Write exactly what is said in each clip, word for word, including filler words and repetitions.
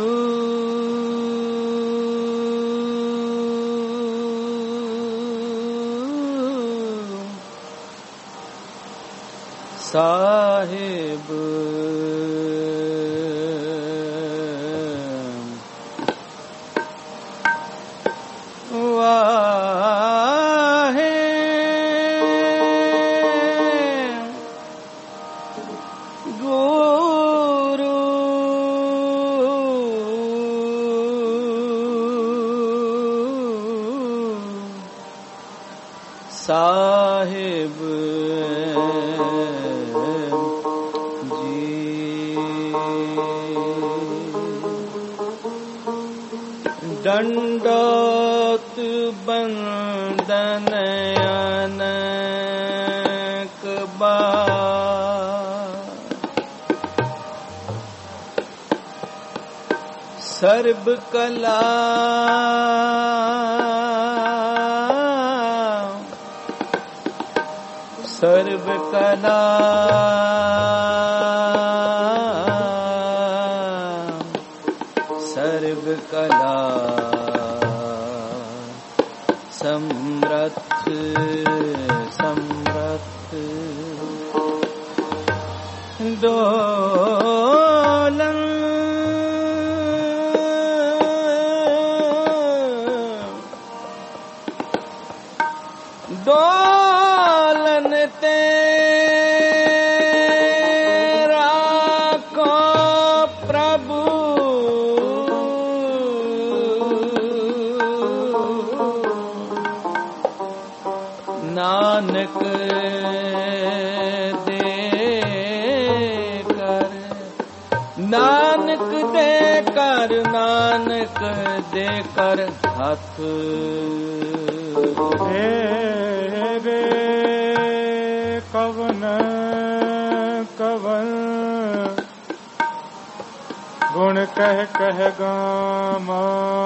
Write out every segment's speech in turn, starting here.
साहिब वाहे गुरु साहिब दंडोत बंदन अनेक बार सर्व कला सर्व कला सर्व कला समरथ समरथ डोलन डोलन तेरा को प्रभु नानक दे कर नानक दे कर नानक दे कर हाथ रे कवन कवन गुण कह कह गामा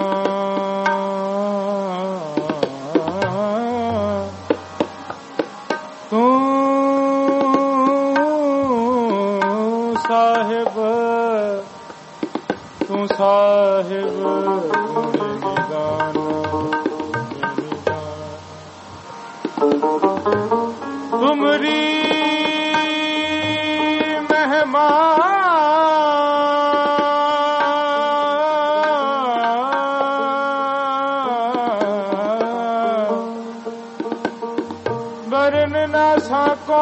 तू साहिब तू साहिब तुमरी मेहमान बरन ना सको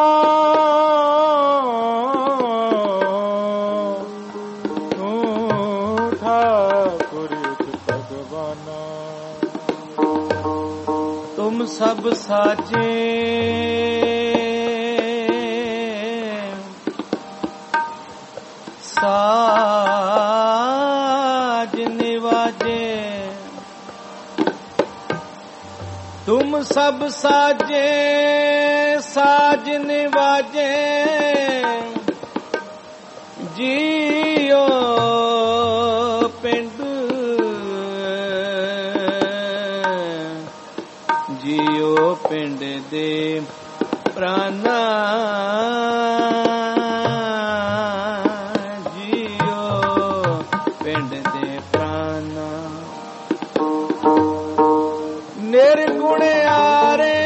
तू ठाकुर भगवाना तुम सब साजे साज निवाजे तुम सब साजे साज निवाजे जियो पिंड जियो पिंड दे प्राणा निर्गुण आरे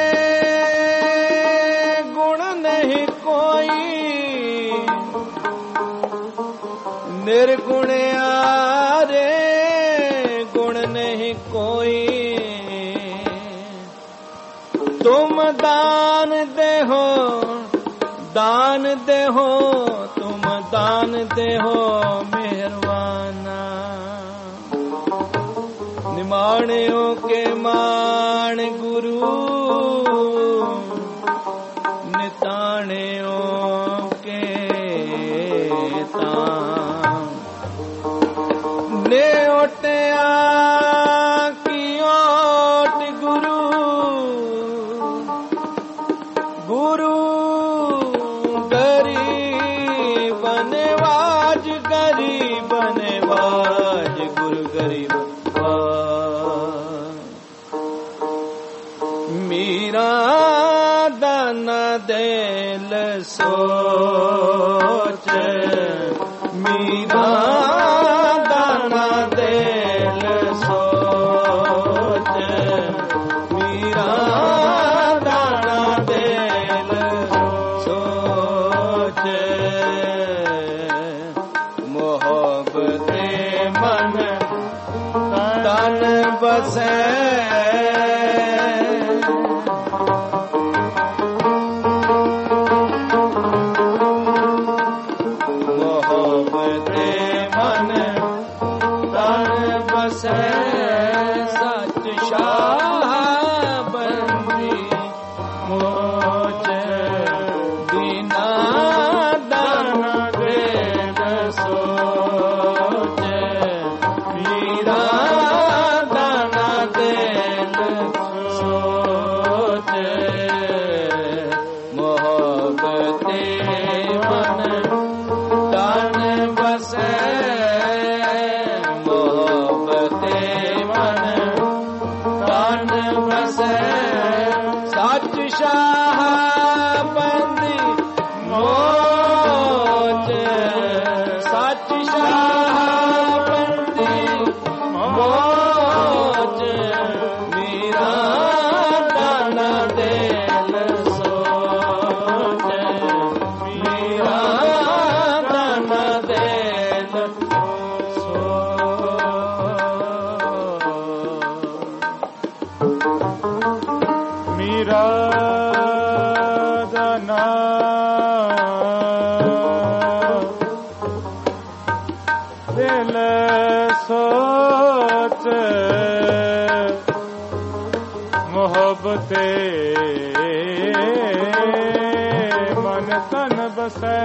गुण नहीं कोई निर्गुण आरे गुण नहीं कोई तुम दान दे हो दान दे हो तुम दान दे हो मेहरबाना निमाणियों के मान गुरु निताणियों के तान ने ओटिया की ओट गुरु गुरु गरीब नवाज गरीब नवाज गुरु गरीब मीरा दाना दिल सोच मीरा दाना मन तन बसे मोहब्बते मन तन बसे सच शाह बंदी मोच दीना दान दे सोच मीरा दाना दे सोच मोहब्बते मन तन बसे मोहब्बते मन तन बसे सच शाह बंदी मोच सच शाह बंदी मोच मीरा दाना दिल सोच मीरा दाना दिल सोच मीरा दाना दिल सोच मोहब्बते मन तन बसे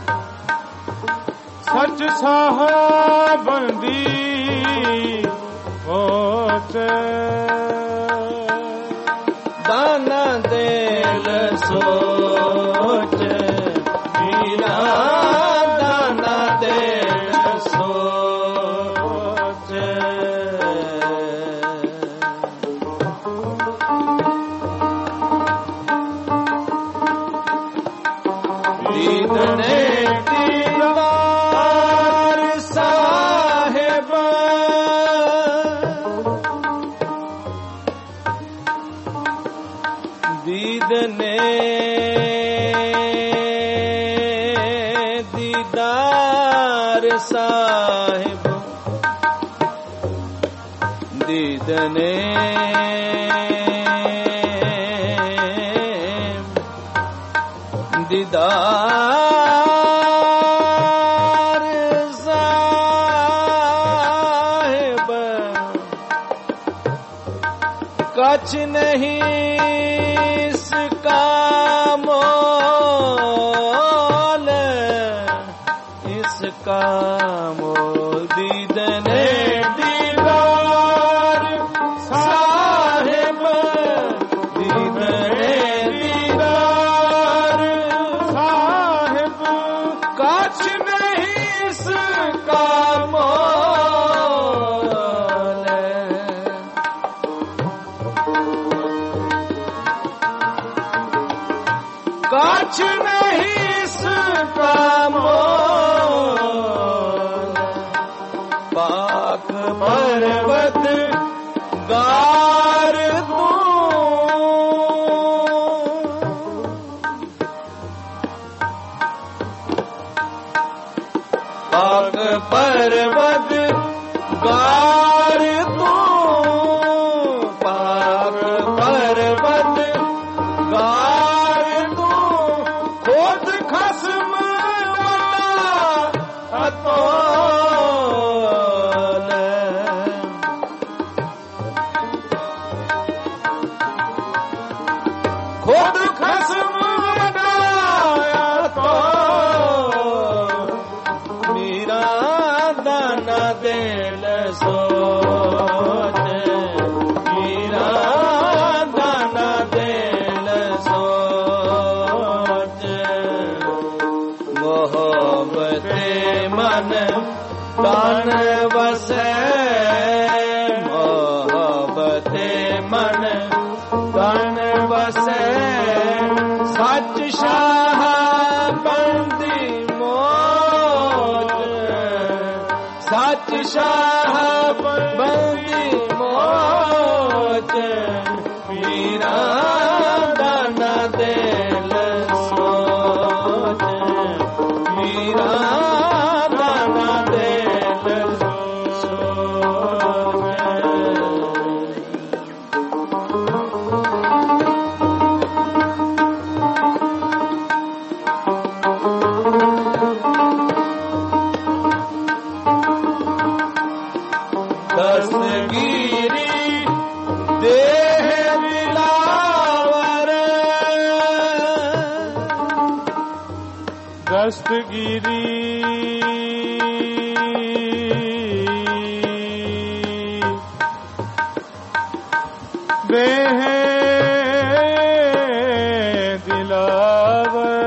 सच साहबंदी मोच दाना दिल सोच मीरा दाना दिल सोच दीदने दीदार साहिब दीदने दीदार साहिब दीदने दीदार साहिब कछ नहीं इसका मोल इसका मोल दीदने दीदार साहिब दीदने दीदार साहिब कछ नहीं इसका मोल कछ नहीं इसका मोल पाक पर्वत गार तू पाक पर्वत गार तू पाक पर्वत गार तू खुद खसम वाला अतोल खुद खसम वाला अतोल मीरा दाना दिल सोच मीरा दाना दिल सोच मोहब्बते मन तन बसे मोहब्बते मन तन बसे सच शाह बंदी मोच सच शाह बंदी मोच मीरा दाना दिल सोच मीरा दाना दिल सोच दस्तगीरी देह दिलावर दस्तगीरी देह दिलावर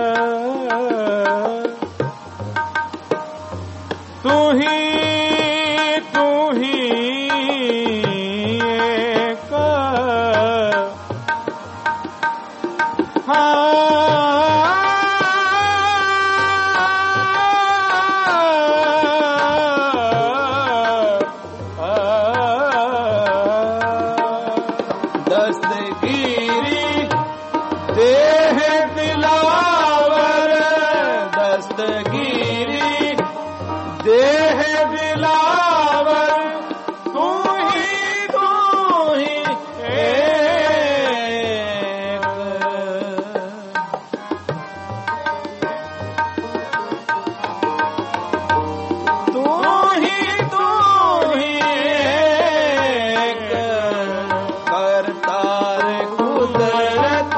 तू ही तू ही एक हाँ देह दिलावर दस्तगीरी देह दिलावर तू ही तू ही एक तू ही तू ही एक करतार कुदरत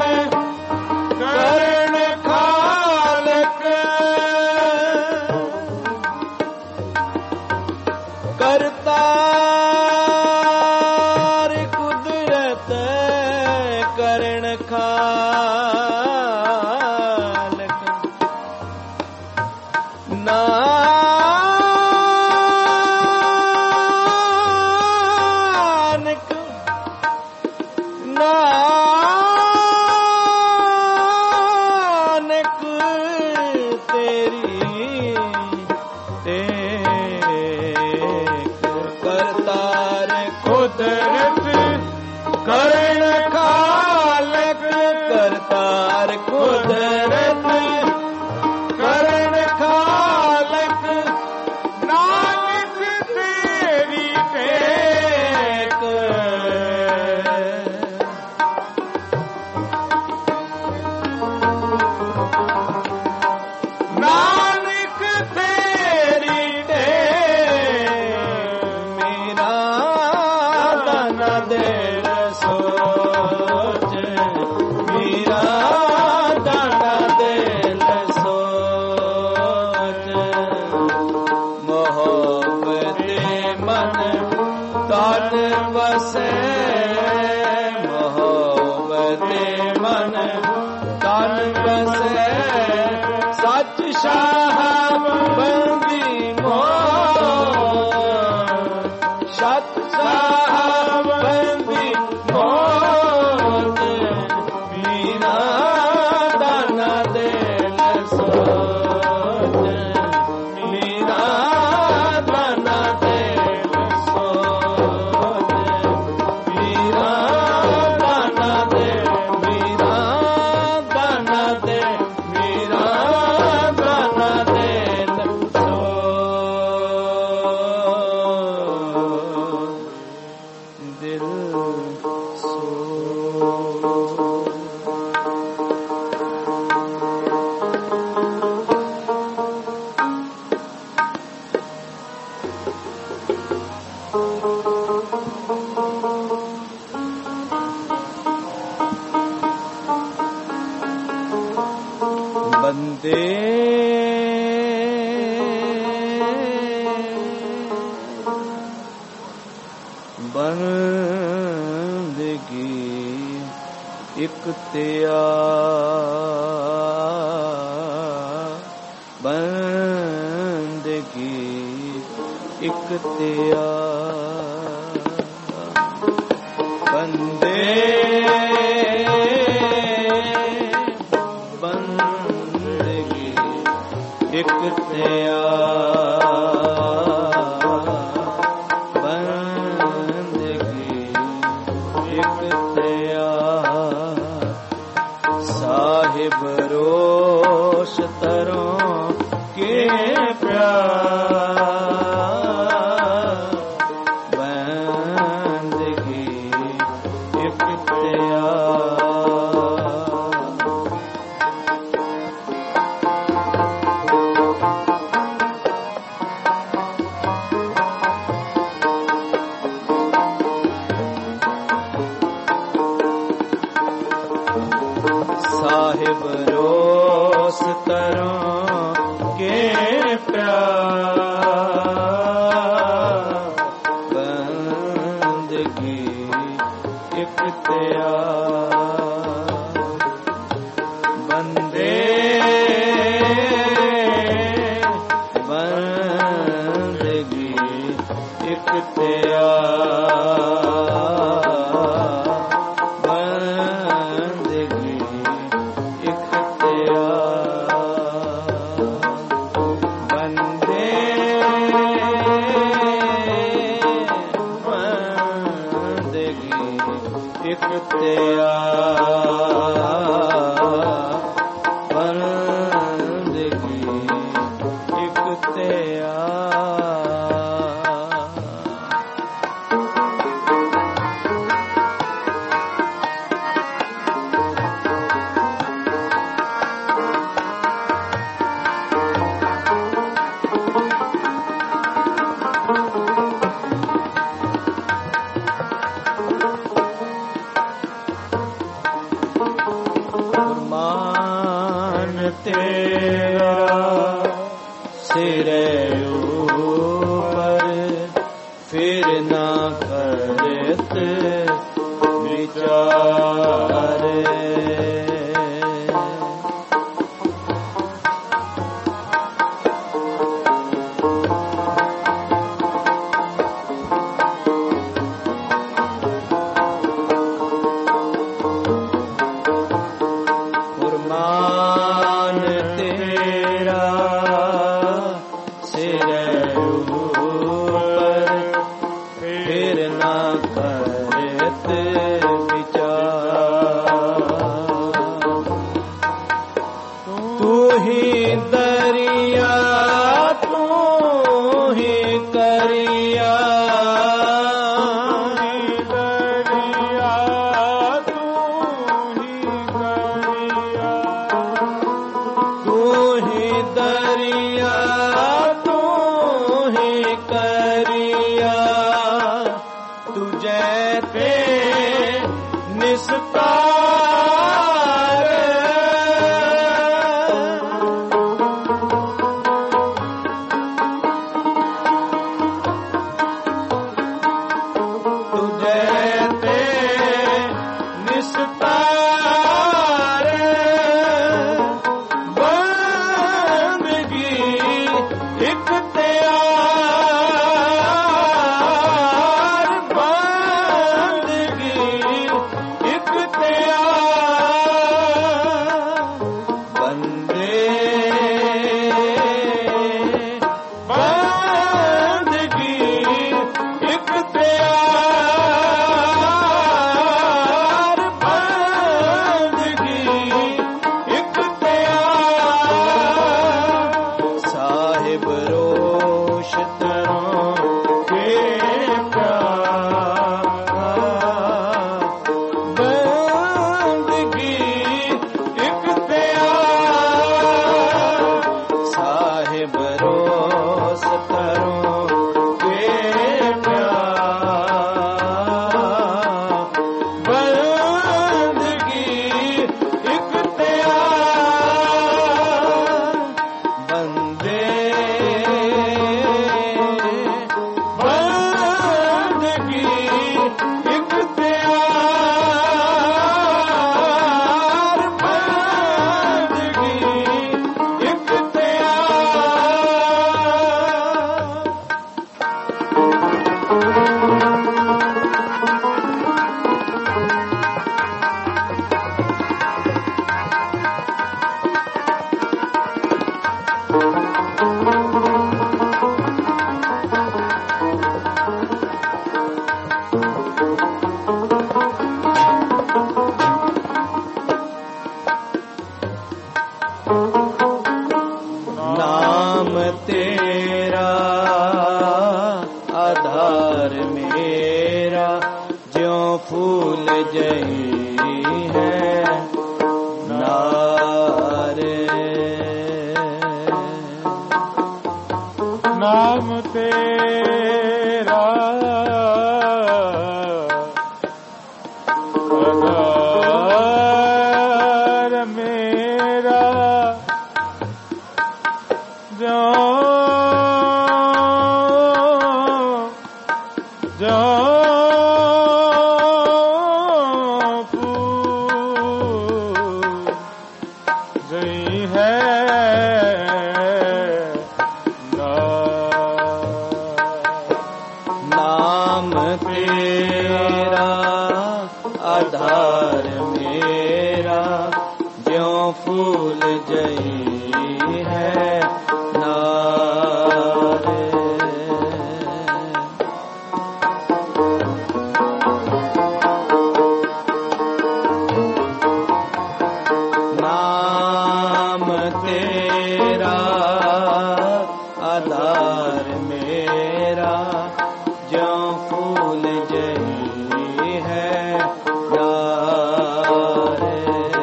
करतार कुदरत करण खालक नानक नानक तेरी करतार कुदरत करण खालक करतार कुदरत करण खालक नानक तेरी टेक नानक तेरी दिल सोच मेरा दाना दिल सोच मोहब्बत मन तन बसे मोहब्बत मन तन बसे सच साहब बंदी मोह सच साहब बंदी मौत मीरा दाना दिल सोच मीरा दाना दिल सोच मीरा दाना दिल मीरा दाना दिल मीरा दाना दिल सोच दिल सो बंदे बंदगी इख्तियार बंदगी इख्तियार बंदे बंदगी इख्तियार बंदगी इख्तियार साहिब रोश तरों के प्यार साहिब रोस तरों के प्यार बंदगी इख्तियार बंदे बंदगी इख्तियार बंदगी इख्तियार बंदे बंदगी इख्तियार बंदगी इख्तियार मान तेरा सिरे ऊपर फिर ना करत विचार मान तेरा सिरे ऊपर फिर ना करत विचार तू ही दरिया तू ही करिया दरिया तू ही करिया तुझे पे निस्तार तुझे पे निस्तार इख्तियार बंदगी इख्तियार बंदे बंदगी इख्तियार बंदगी इख्तियार साहिब रोश तरों के प्यार बंदगी इख्तियार साहिब रोश तरों के प्यार बंदगी इख्तियार बंदे बंदगी इख्तियार बंदगी नाम तेरा आधार मेरा ज्यों फूल जही है नारे नाम तेरा आधार मेरा जो गई है नाम तेरा आधार मेरा ज्यों फूल जई है नारे। नाम तेरा आधार मेरा ज्यों फूल जई है नारे।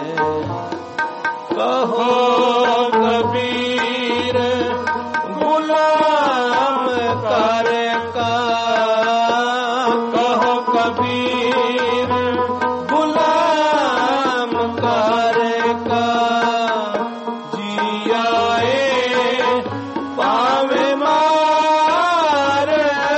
कहो कबीर गुलाम कर का, कहो कबीर गुलाम कर का, जियाए पावे मार।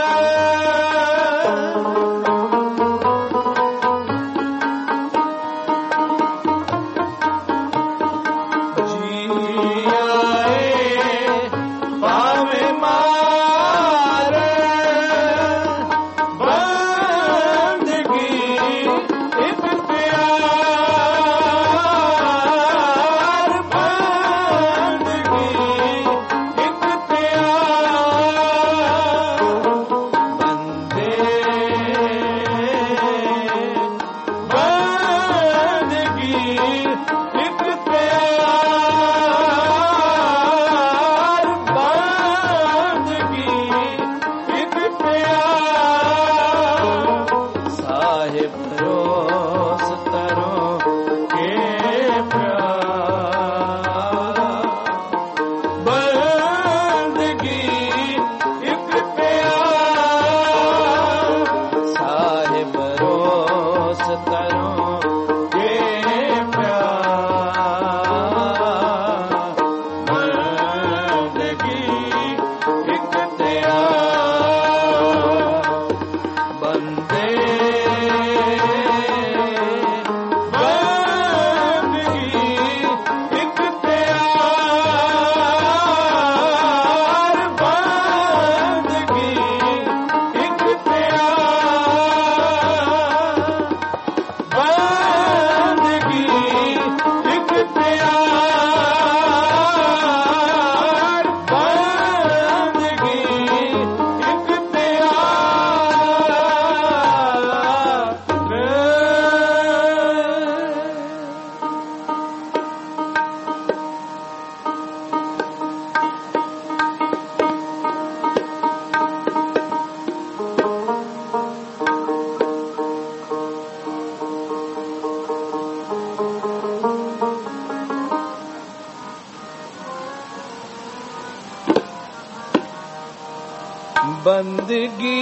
बंदगी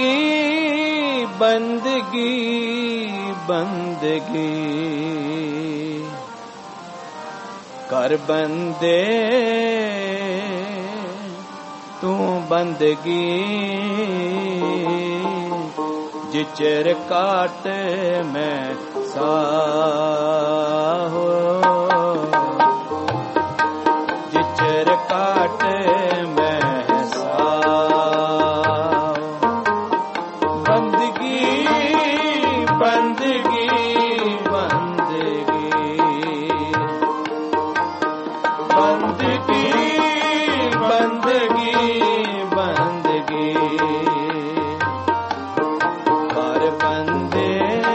बंदगी बंदगी कर बंदे तू बंदगी जिचर काट मैं साहो जिचर काट मैं साहो बंदगी बंदगी बंदगी बंदगी बंदगी बंदगी कर बंदे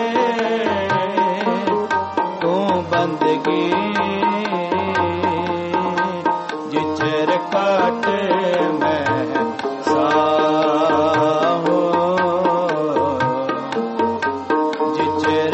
तू बंदगी जिचर काट मैं साहो जिचर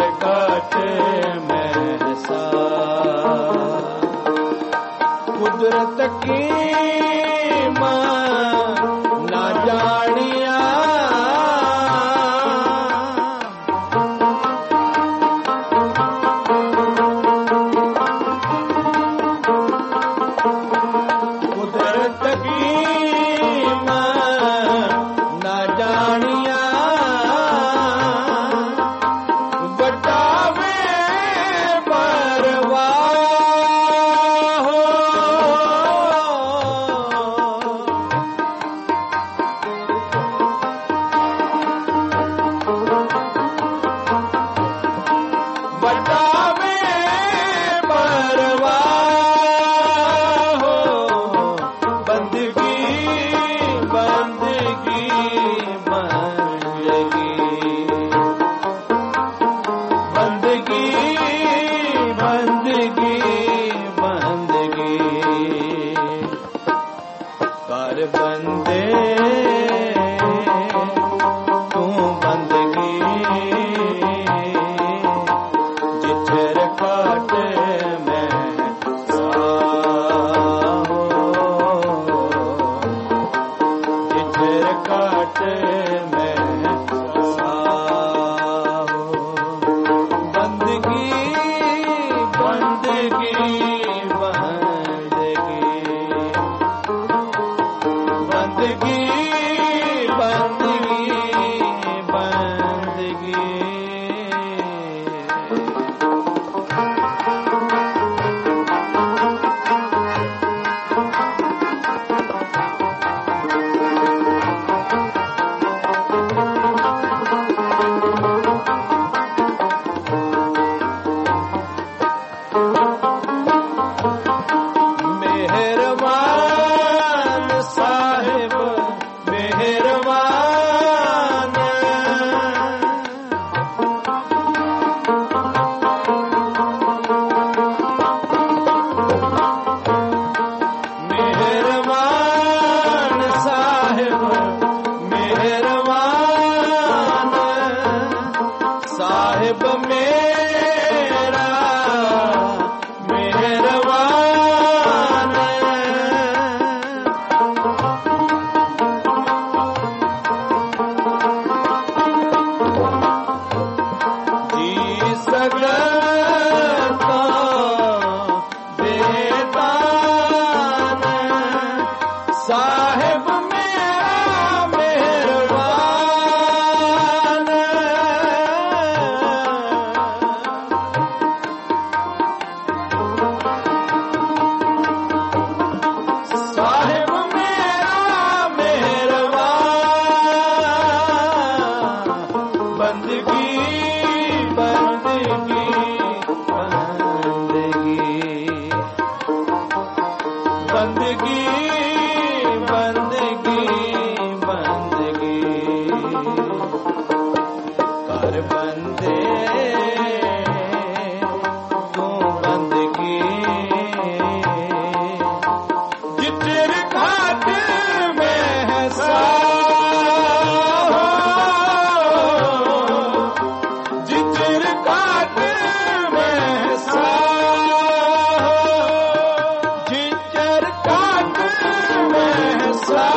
बंदगी बंदगी बंदगी बंदगी कर बंदे तू बंदगी जिचर काट मैं साहो जिचर काट मैं साहो बंदगी बंदगी बंदगी बंदगी बंदगी बंदगी मेहरबान साहिब मेहरबान मेहरबान साहिब मेहरबान साहिब मेरा मेहरबान जी सगता बेतान साहिब मेरा मेहरबान साहिब मेरा मेहरबान बंदगी बंदगी बंदगी बंदगी बंदगी कर बंदे तू बंदगी जिचर घाट में है साहो जिचर घाट में है साहो जिचर घाट में है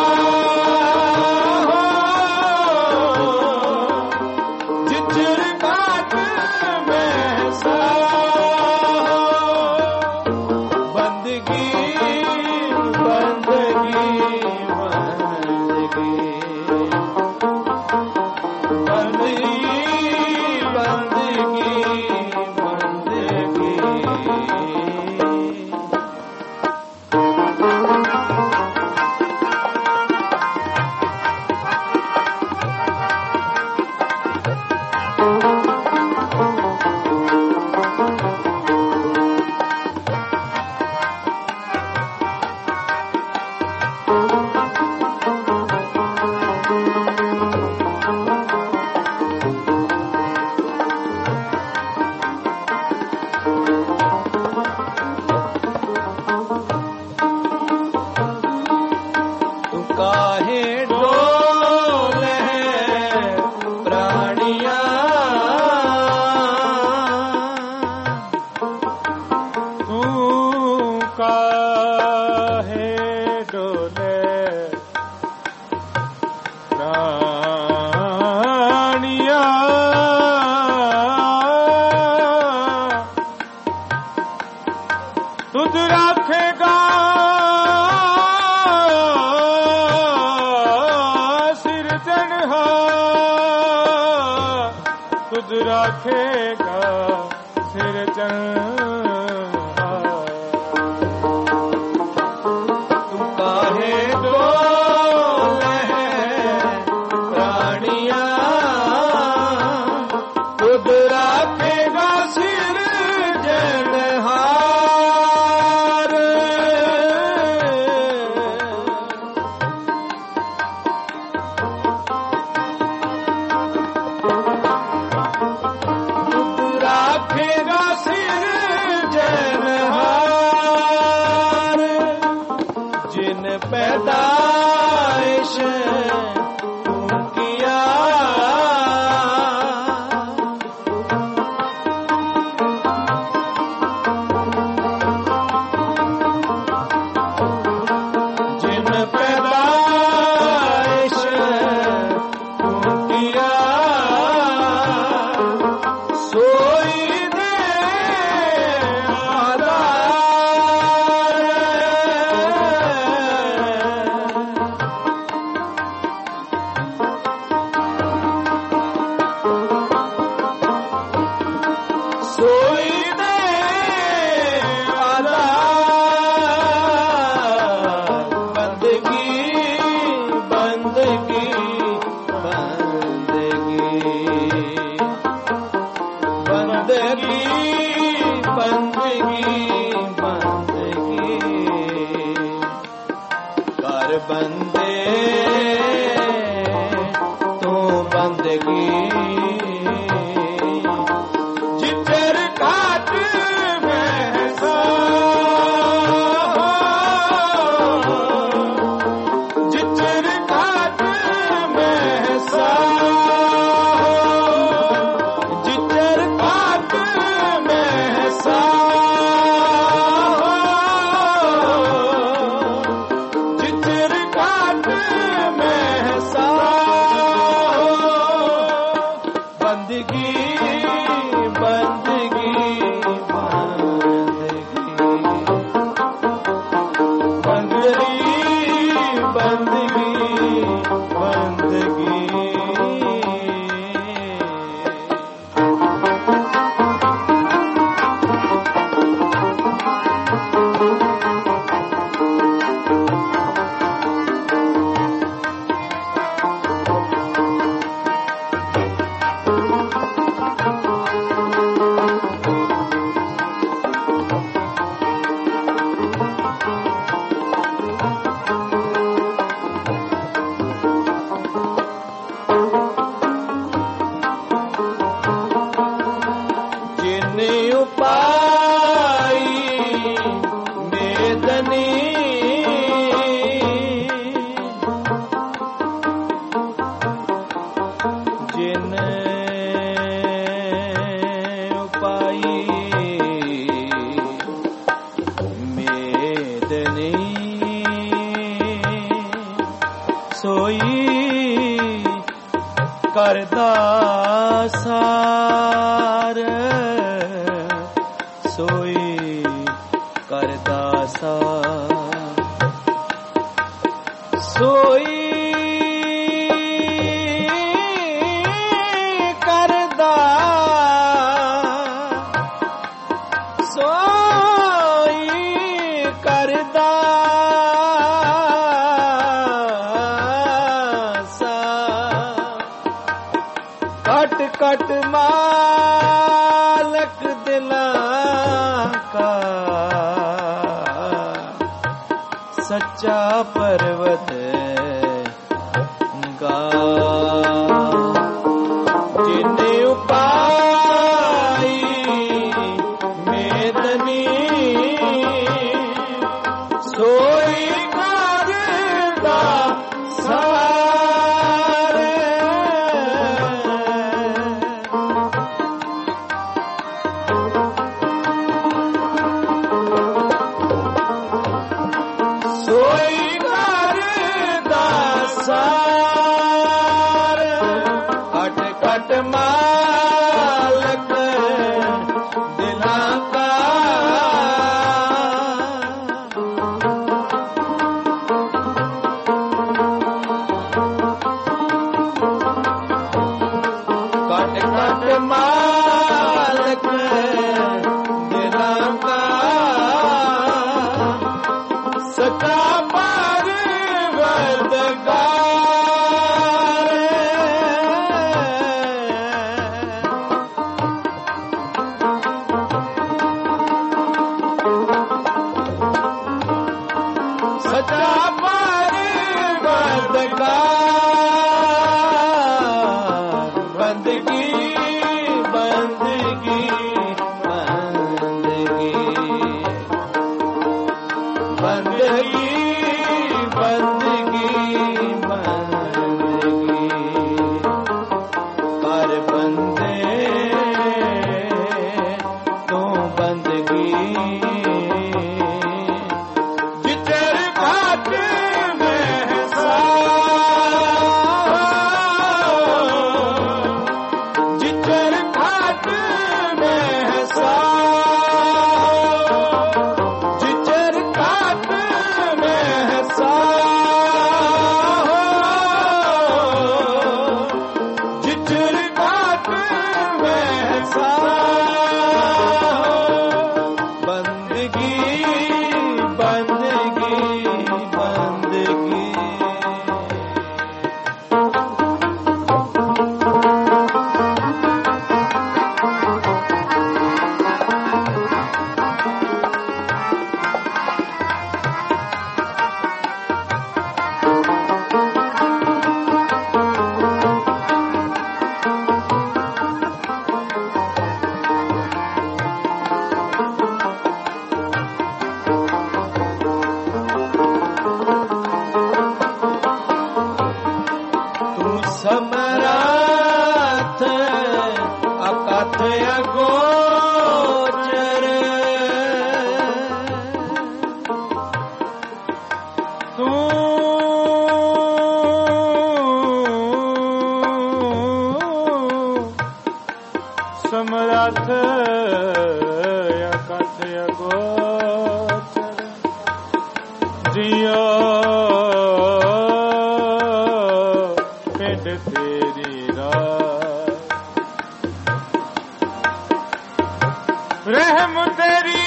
साहो जिचर घाट में है साहो बंदगी बंदगी बंदगी बंदगी बंदगी बंदगी तू काहे डोले प्राणिया तू काहे डोले प्राणिया तुझ राखेगा सिरजनहार तुझ राखेगा सिरजनहार तू काहे डोले प्राणिया खुद राखेगा सिरजनहार जिचर घाट महसा जिचर घाट महसा जिचर घाट महसा जिचर घाट महसा बंदगी बंदगी बंदगी बंदगी बंदगी जिने उपाई मेदनी जिन उपाई मेदनी सोई करदा सार सोई करदा सार सोई करदा सोई करदा कट कट मालक दिलां का सच्चा पर्वत गा जिने उपाई मेदनी सोई करदा सार सोई करदा सार कट कट मालक दिलां का कट कट मालक दिलां का सच्चा सच्चा परवरदिगार बंदगी बंदगी बंदगी बंदगी बंदगी बंदगी कर बंदे तू बंदगी जिचर घाट महसा जिचर घाट महसा जिचर घाट महसा जिचर घाट महसा बंदगी बंदगी बंदगी अगोचर तू समरथ अकथ अगोचर जियो पिंड तेरी रात रहम तेरी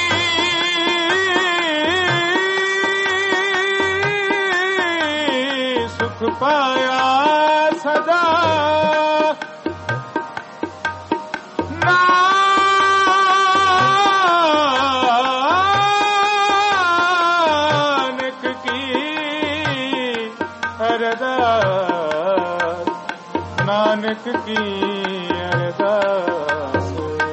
सुख पाया सदा नानक की अरदास नानक की अरदास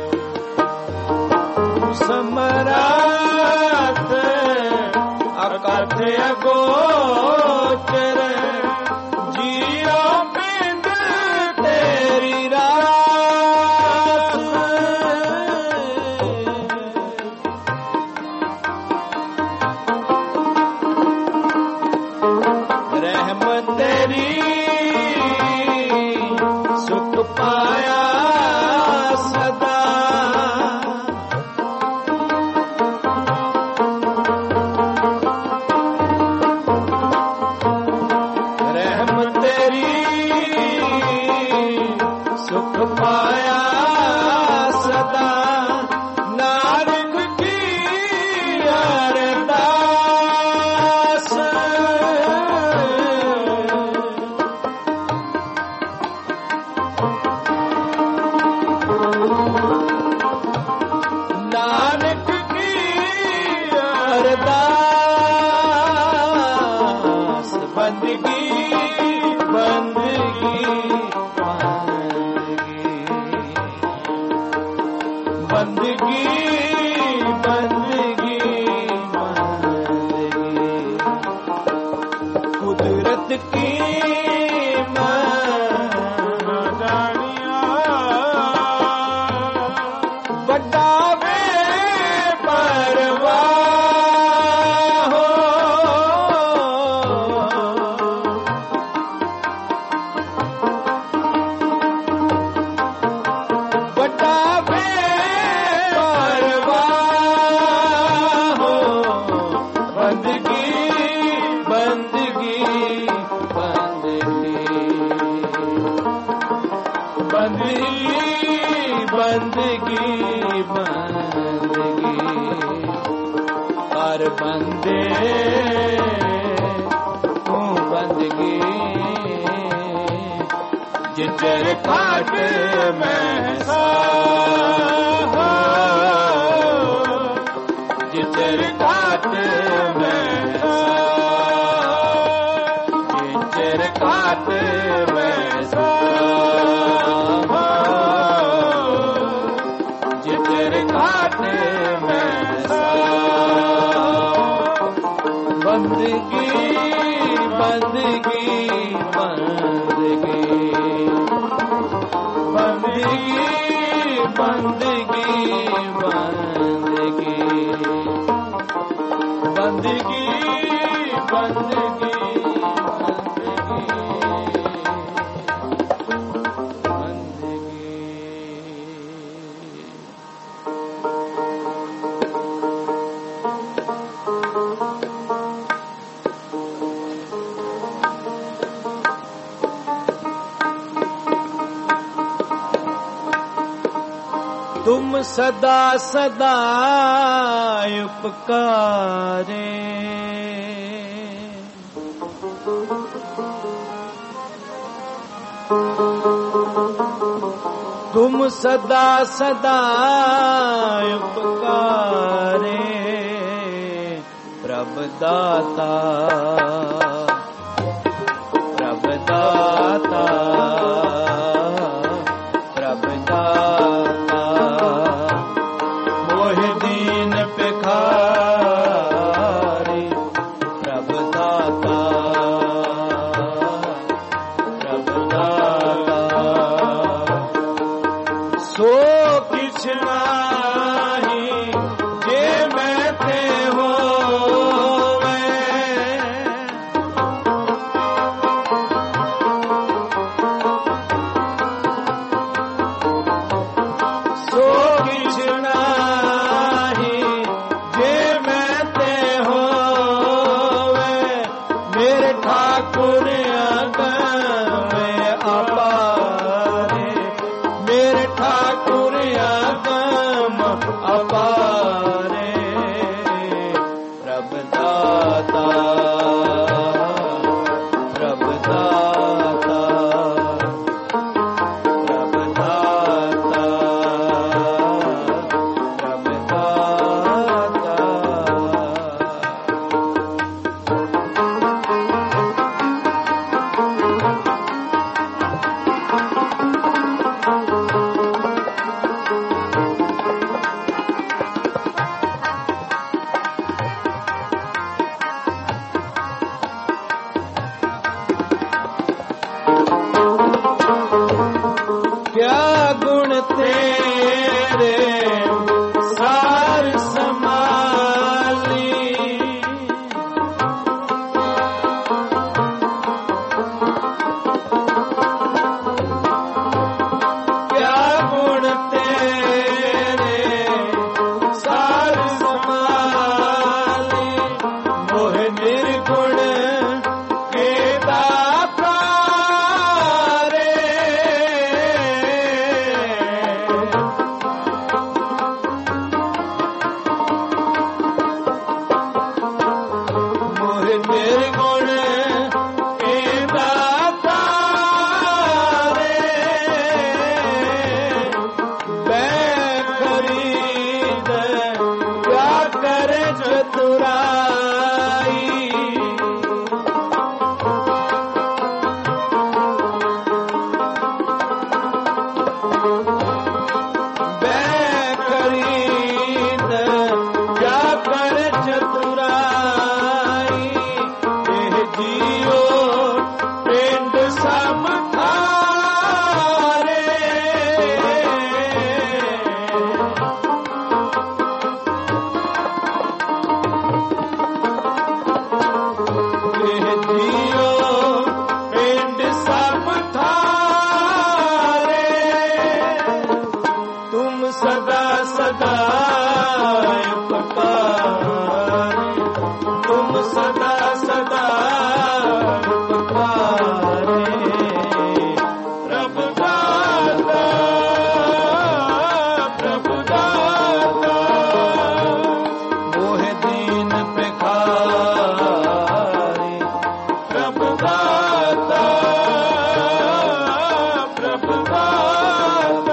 समरात अकथ अगोचर जियो पिंड तेरी रास रहम तेरी सुख पाया सदा सुख पाया सदा नानक की अरदास नानक की अरदास बंदगी बंदगी बंदगी बंदगी बंदगी कुदरत की जानिया बड़ा वे परवाह हो बड़ा वे बंदगी बंदगी बंदगी कर बंदे तू बंदगी जिचर खाट में जिचर खाट में जिचर खाट में जिचर खाट में बंदगी बंदगी बंदगी बंदगी बंदगी बंदगी बंदगी बंदगी तुम सदा सदा उपकारे तुम सदा सदा उपकारे प्रभ दाता प्रभ दाता प्रभ दाता मोह दीन पिखारी प्रभ दाता प्रभ दाता सो किछ नाही जे मैं ते होवे सो किछ नाही जे मैं ते होवे मेरे ठाकुर अगम अपारे मेरे ठाकुर अगम अपारे प्रभ दाता प्रभ दाता प्रभ दाता प्रभ दाता क्या गुण तेरे सार समाली क्या गुण तेरे सार समाली मोह निर्गुण के दाता रे मोह निर्गुण के दाता रे मैं खरीद क्या करे चतुराई मैं खरीद क्या करे चतुराई एह जियो पिंड सम थारे एह जियो पिंड सम थारे तुम सदा सदा उपकारे तुम सदा सदा उपकारे प्रभु दाता प्रभु दाता मोह दीन भिखारी प्रभु दाता प्रभु दाता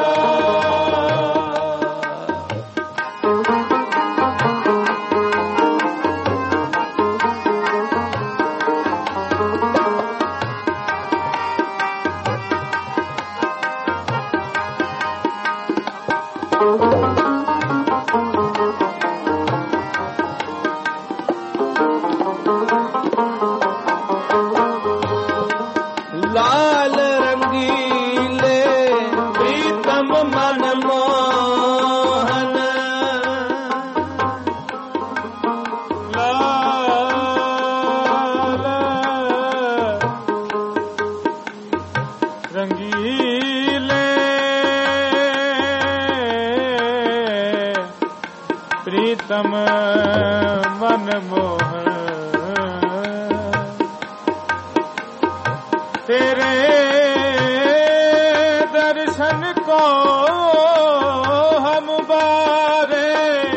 लाल रंगीले प्रीतम मन मोहन लाल रंगीले प्रीतम मन मोहन तेरे दर्शन को हम बारे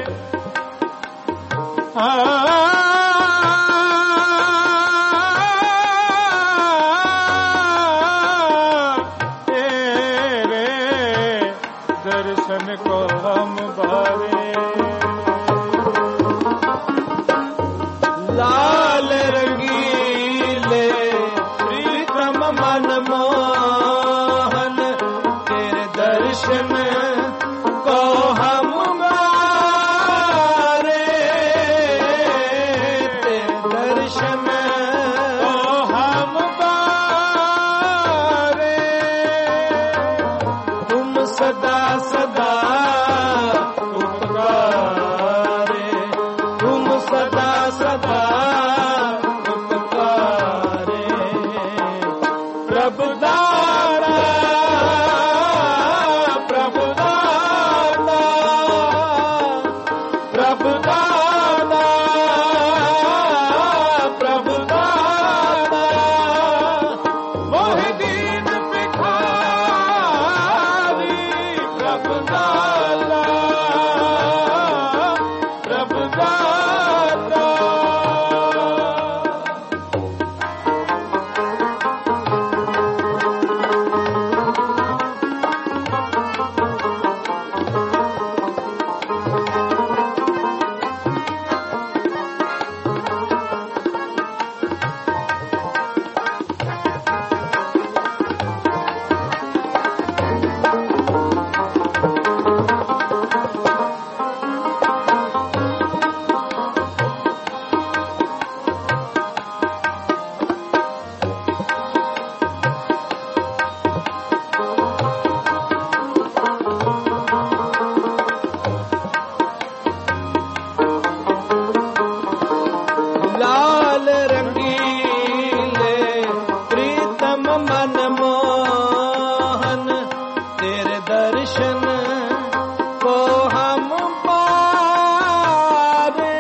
तेरे दर्शन को हम बारे लाल रंगीले प्रीतम मन मोहन तेरे दर्शन को हम बारे तेरे दर्शन को हम बारे तुम सदा सदा दर्शन को हम पारे।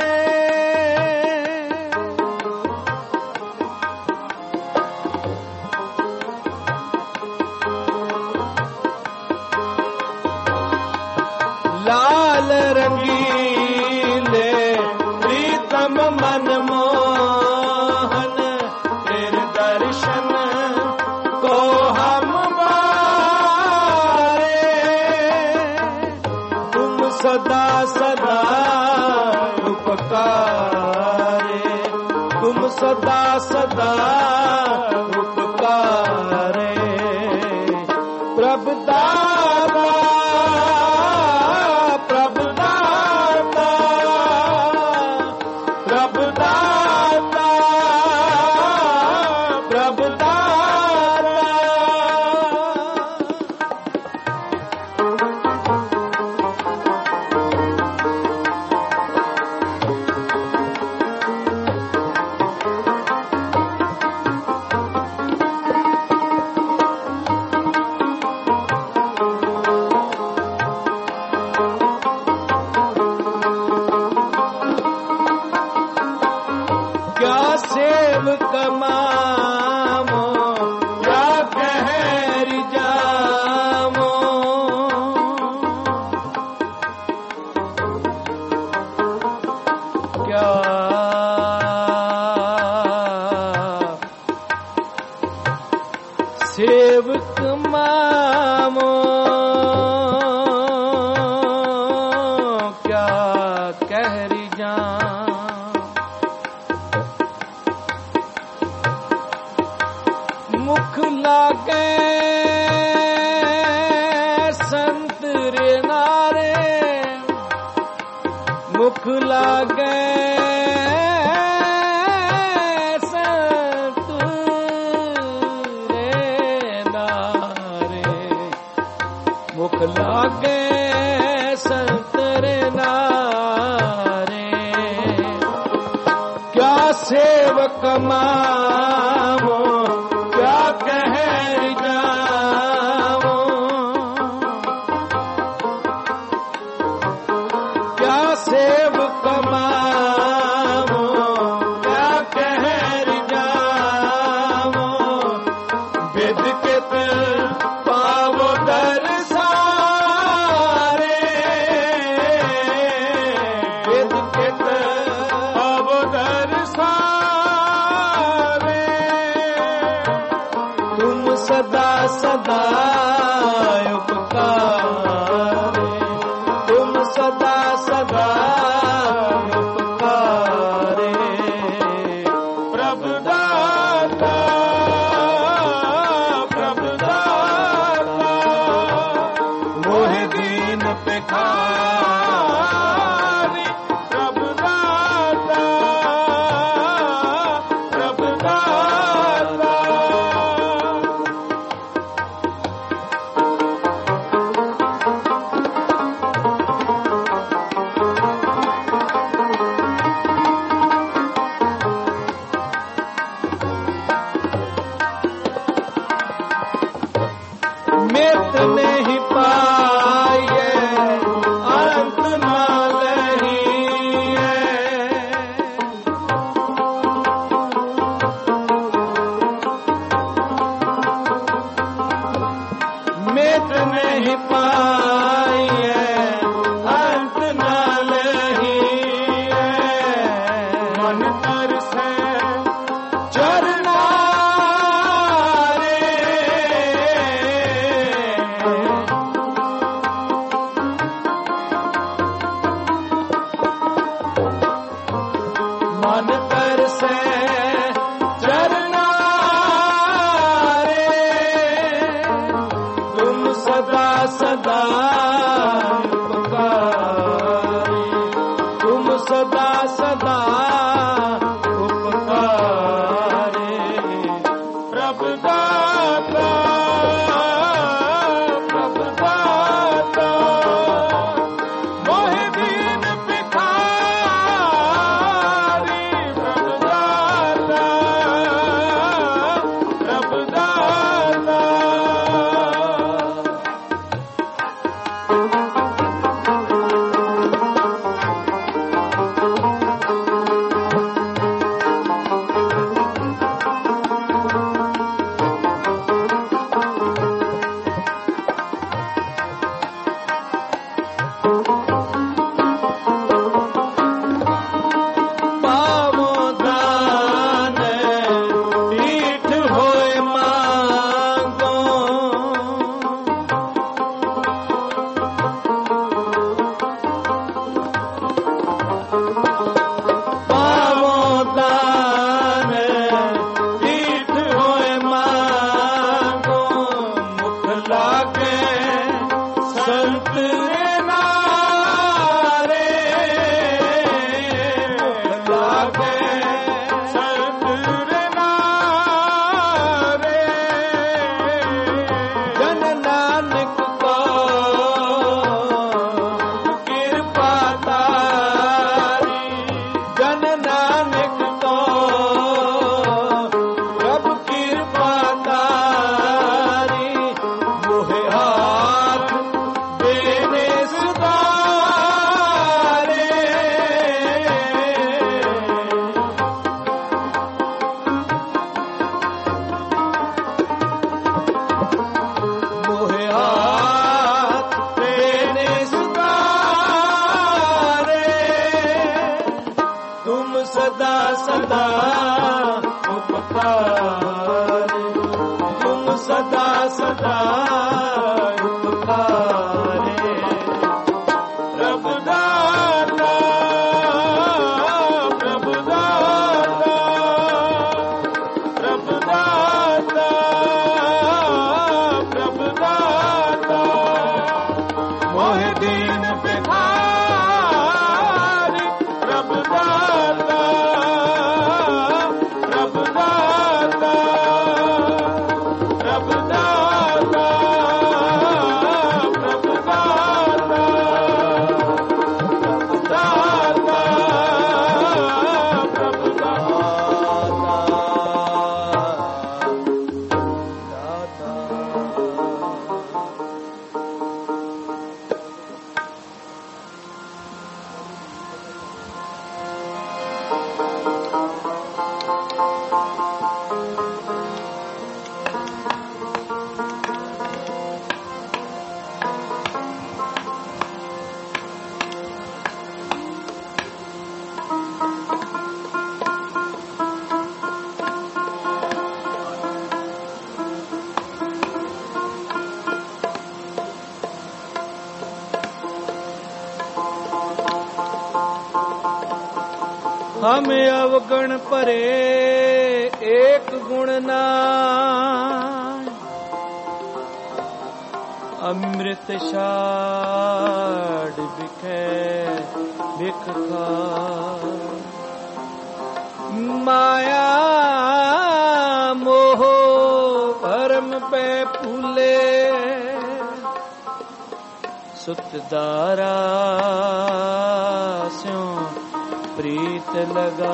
लाल रंगीले प्रीतम मन मोहन तेरे दर्शन को हम पारे। तुम सदा सदा उपकारे, तुम सदा सदा उपकारे। प्रभु दाता प्रभु दाता प्रभु दाता प्रभु दाता। क्या सेव कमामो क्या कहर जामो। क्या सेव कमामो क्या कहर जाम। मुख लागे संत रे नारे, मुख लागे संत रे नारे, मुख लागे संत रे नारे। क्या सेवक मामो क्या कहर जाओ। क्या सेवक मामो क्या कहर जाओ। वेद के पावो दरसारे, वेद के पावो दरसारे। तुम सदा सदा उपकारे, तुम सदा सदा उपकारे। प्रभु दाता प्रभु दाता मोहि दीन पिखारी। प्रभु दाता प्रभु दाता। मित नहीं पाए अंत न लहिए। मित नहीं पाए अंत न लहिए। मन तरसे चरना मन तरसे चरना रे। तुम सदा सदा उपकारी, तुम सदा सदा उपकारी। प्रभु दाता प्रभु दाता मोहि दीन पिखारी। प्रभु दाता प्रभु दाता। हम अवगुण भरे एक गुण नाम, अमृत छाड़ बिखे बिख खाए। माया मोह भरम पे फूले, सुत दारा स्यों प्रीत लगा।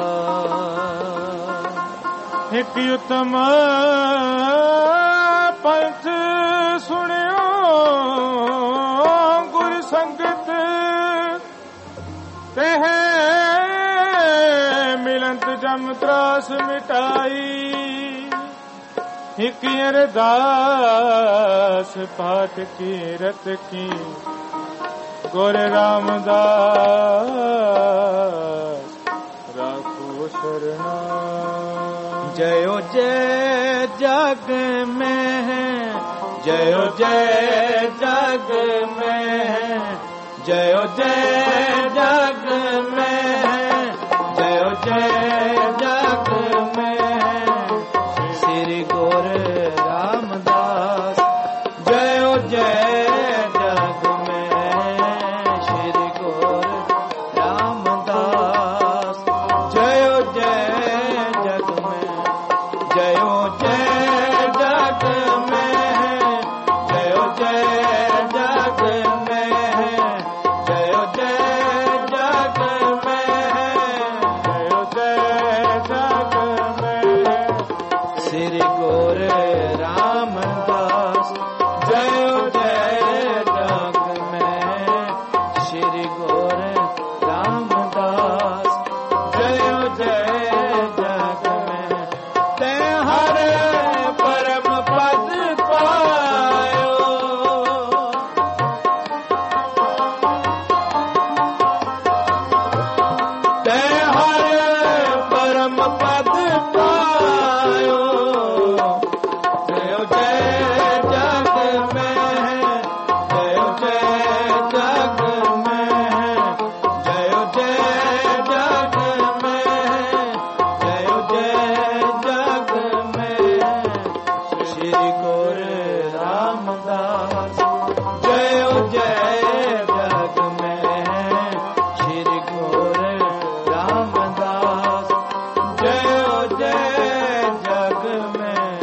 एक उत्तम पंथ सुनियो गुर संगत, तेह मिलंत जम त्रास मिटाई। एक अरदास पाठ की रत की गुर रामदास राखो शरणा। जयो जय जग में है, जयो जय जग में है, जयो जय जग में है, जयो जय जग में है। श्री गुर रामदास जयो जय जग में है। श्री गुर रामदास जयो जय जग में, जयो जय जग में है, जयो जय जग में है, जयो जय जय जग में श्री गुरु रामदास जय जय जग में।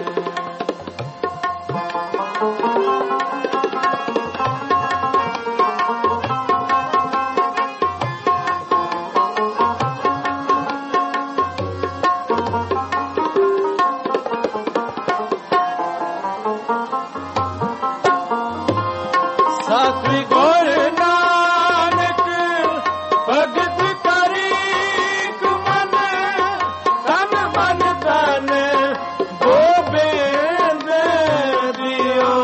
शास्त्री गुरु नानक भगत करीक मन तन मन तन गोबिंद दियो।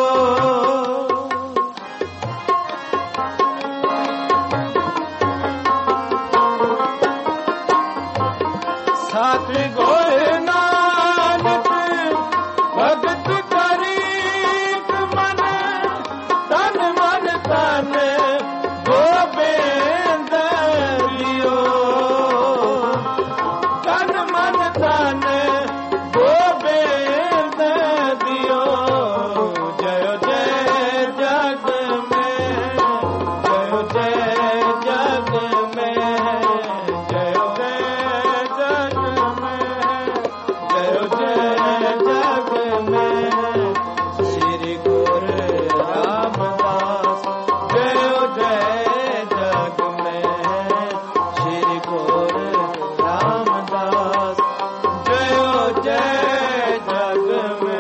शास्त्री गुरु नानक भगत करीक मन तन मन तन गोबिंद दियो। तन मन तन गोबिंद दियो। जय जय जग में जय जय जग में जय जय जग में जय जय जग में श्री गुरु रामदास जय जय जग में श्री गुरु रामदास जय जय जग में।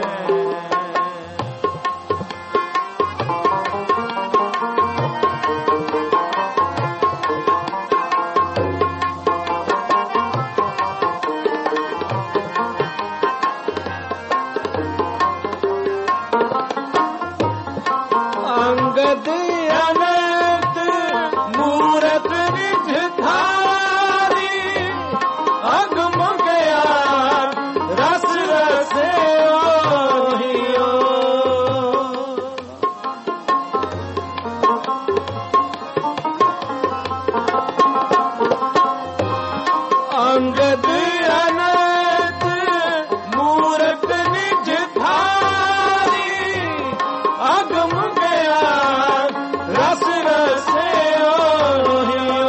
अंगद अनंत मूरत निज धारी अगम ज्ञान रस रसे ओहियो। अंगद अनंत मूरत निज धारी अगम ज्ञान रस रसे ओहियो।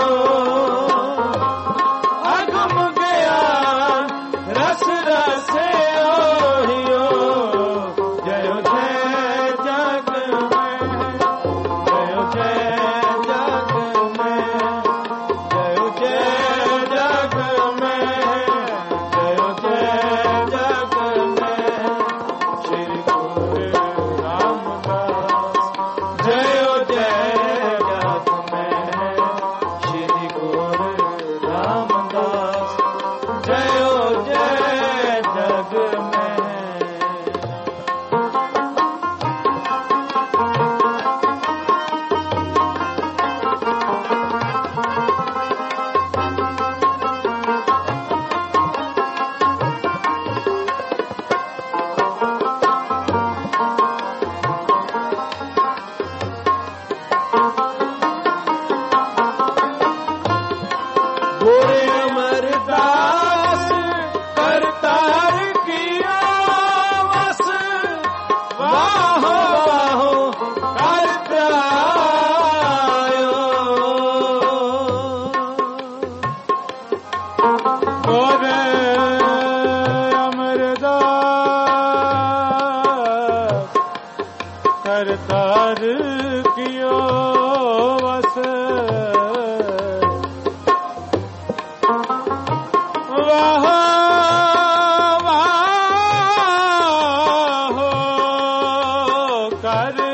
अगम ज्ञान रस रसे ओहियो। जय जय जग में जय जय जग में जय जय जग में जय जय जग में श्री गुरु रामदास जय जय जग में श्री गुरु रामदास जय जय जग में। गोरे अमरदास करतार किया वस वाहो वाहो करतायो। गोरे अमरदास करतार कियो वस वाहो वाहो कर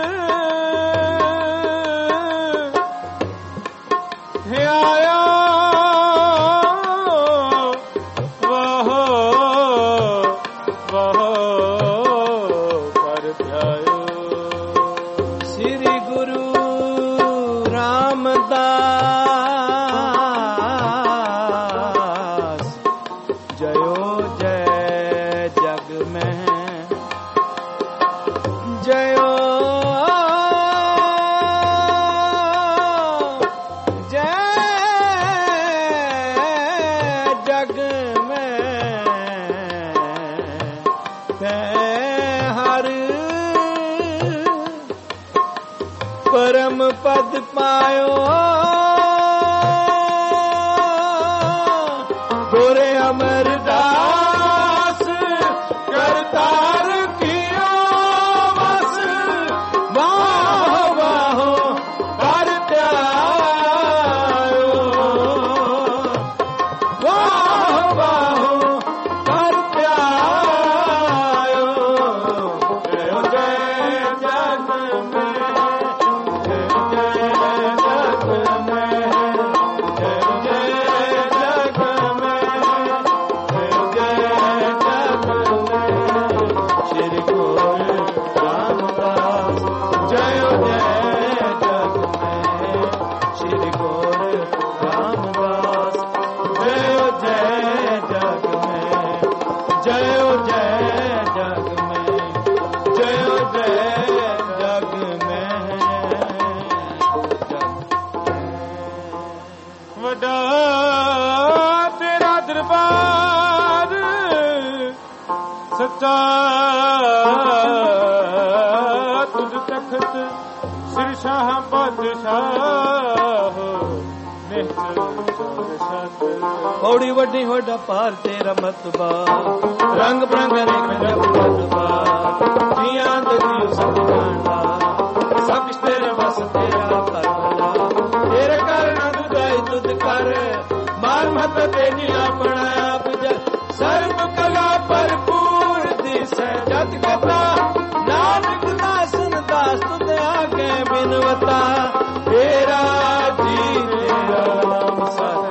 ध्यायो। वाहो वाहो कर ध्यायो। श्री गुरु रामदास जयो जय जग में जयो परम पद पायो गोरे अमरदास करतार कियो बस वाह वाह कर त्यायो वाह वाह कर त्यायो जय जय जग में तुझ तखत सिर शाह बादशाह पौड़ी वड्डी होड़ा पार तेरा मतबा रंग बिरंग अनेक मतबा जिया दियो सब जाना सब तेरे बस तेरा करबला तेरे कारण दुदाई तुद कर मार मत तेनी अपना आप सर्व कला भरपूर जत कथा नानक दासन दास तुझ आगे बिनवता तेरा जी तेरा नाम सत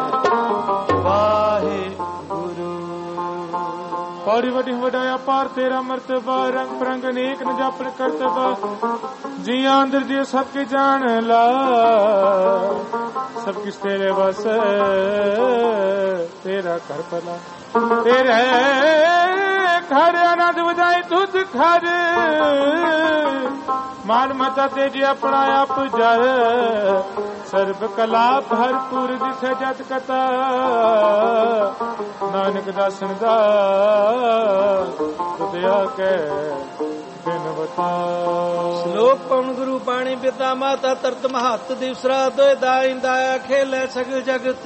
वाहे गुरु पौड़ी वड्डी वडाया पार तेरा मर्तबा रंग बिरंग अनेक न जापन करतबा जिया अंदर जी सबके जान ला सब किस तेरे बस तेरा कर भला तेरे घर आनंद बजाई तुझ घर मान मता तेजी अपना आप जर सर्व कला भरपूर दिसे जत कथा नानक दासन दा तुदया के बिनवता श्लोक पवन गुरु पाणी पिता माता तरत महत दिवसरा दोय दाई दाया खेले सग जगत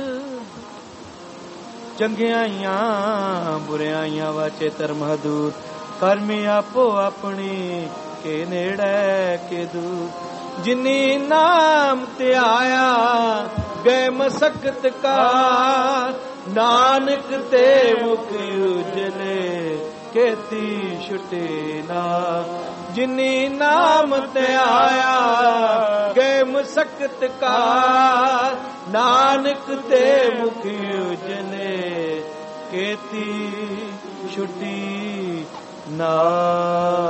चंगियाइयां बुरियाइयां वाचे धर्म दूर करमी आपो अपनी के नेड़े के दूर जिनी नाम ते आया गए मसकत का नानक ते मुख उजले केती छुटे ना जिनी नाम ते आया गए मसकत का नानक ते मुख उजले केती छुटी ना।